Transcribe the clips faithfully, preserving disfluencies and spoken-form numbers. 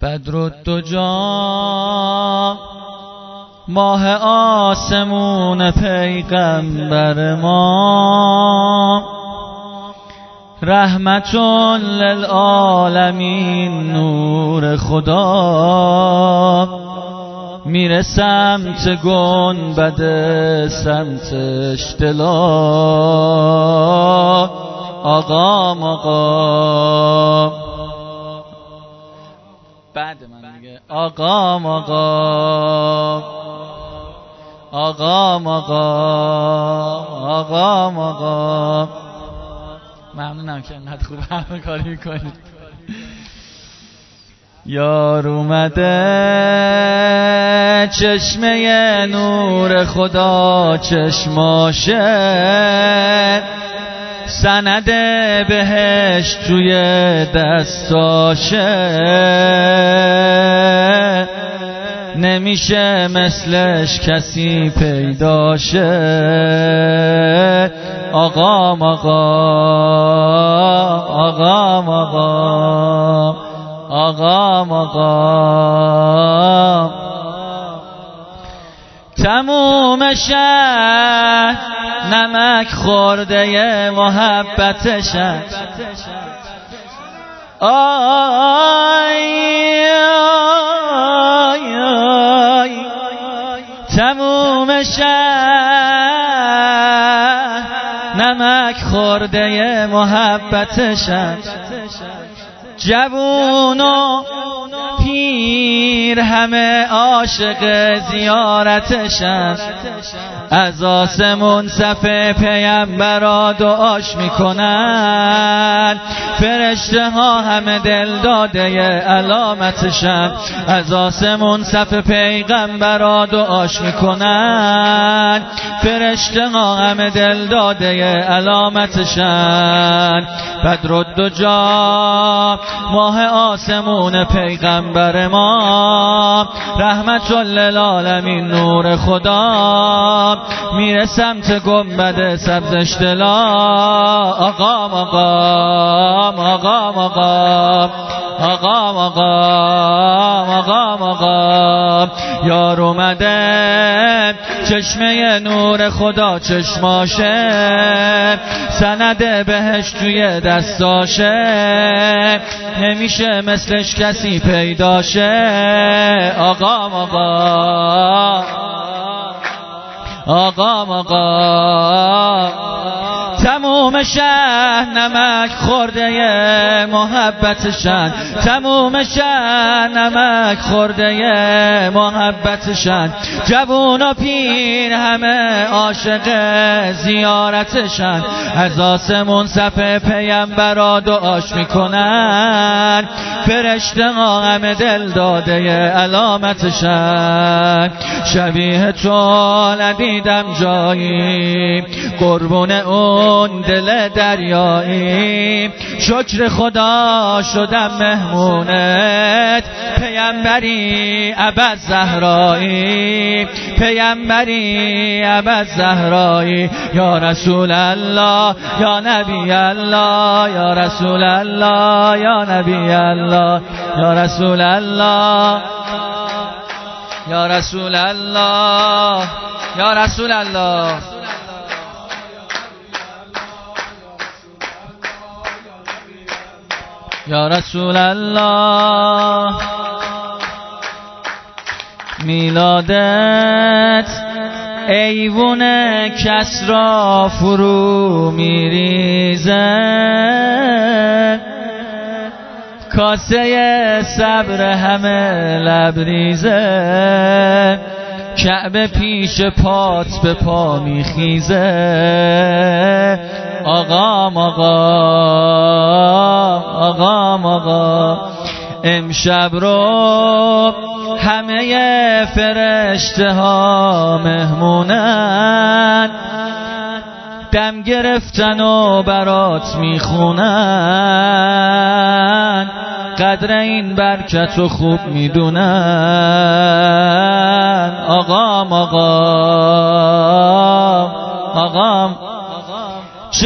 بدرالدجا ماه آسمون پیغمبر ما، رحمت للعالمین نور خدا، میره سمت گنبد سمت اشتلا. آقا آقا بعد من دیگه آقا آقا آقا آقا آقا ممنونم که انقدر خوب همه کاری میکنید. یار اومده چشمه نور خدا چشماشه، سند بهش توی دستاشه، نمیشه مثلش کسی پیداشه. آقا آقا آقا آقا آقا آقا تموم شهر نمک خورده محبتشن. آی آی آی تموم شهر نمک خورده محبتشن. جوون و پیر همه عاشق زیارتشن، از آسمون صف پیامبرا دعاش میکنن، فرشته ها همه دل داده علامتشن، از آسمون صف پیغمبرا دعاش میکنن، فرشته ها همه دل داده علامتشن. بدرالدجا ماه آسمون پیغمبر ما، رحمت للعالمین نور خدا، میره سمت گنبد سبز اشتلا. آقا آقا آقا آقا آقا آقا آقا آقا یار اومده چشمه نور خدا چشماشه، سند بهش توی دستاشه، نمیشه مثلش کسی پیداشه. آقا آقا آقا آقا تموم شهر نمک خورده محبتشن، تموم شهر نمک خورده محبتشن. جوون و پیر همه عاشق زیارتشن، از آسمون صف پیامبرا دعاش میکنن، فرشته ها همه دل داده علامتشن. شبیه تو ندیدم جایی قربون اون دل دریایی، شکر خدا شدم مهمونت، پیامبری ابد زهرایی، پیامبری ابد زهرایی. یا رسول الله یا نبی الله، یا رسول الله یا نبی الله، یا رسول الله یا رسول الله یا رسول الله. یا رسول الله میلادت ایوون کس را فرو میریزه، کاسه صبر همه لبریزه، کعبه پیش پات به پا میخیزه. آقا آقا آقا آقا امشب رو همه فرشته ها مهمونن، دم گرفتن و برات میخونن، قدر این برکت رو خوب میدونن. آقا آقا آقا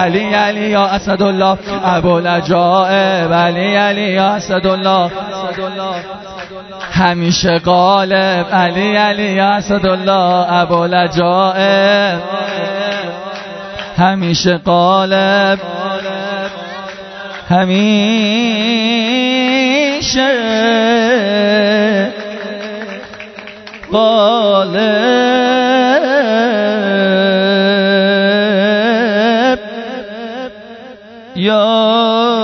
علی علی یا اسدالله ابوالعجائب علی علی یا اسدالله همیشه غالب علی علی یا اسدالله ابوالعجائب همیشه غالب همیشه غالب یا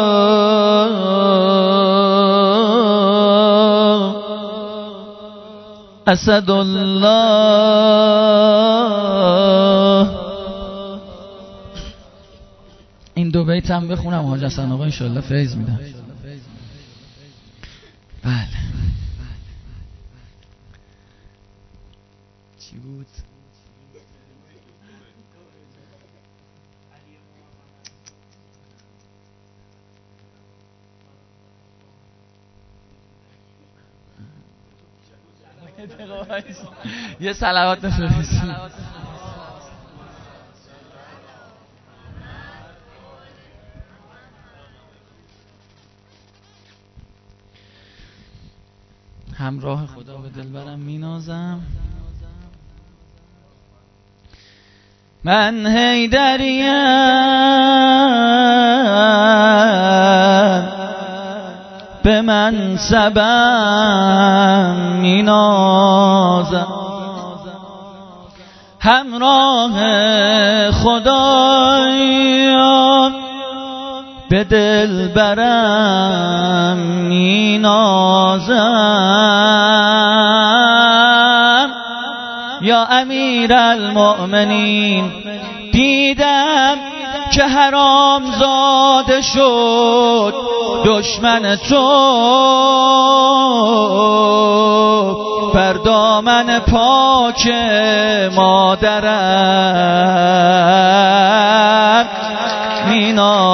اسدالله. این دو بیت هم بخونم حاج حسن آقا انشالله فیض میدن. بله چی بود؟ یه صلوات بفرستید. همراه خدا به دلبرم مینازم. من حیدریم به منصبم مینازم همراه خدایا به دلبرم مینازم یا امیر المؤمنین دیدم که حرام زاده شد دشمن تو بر دامن پاک مادرم مینازم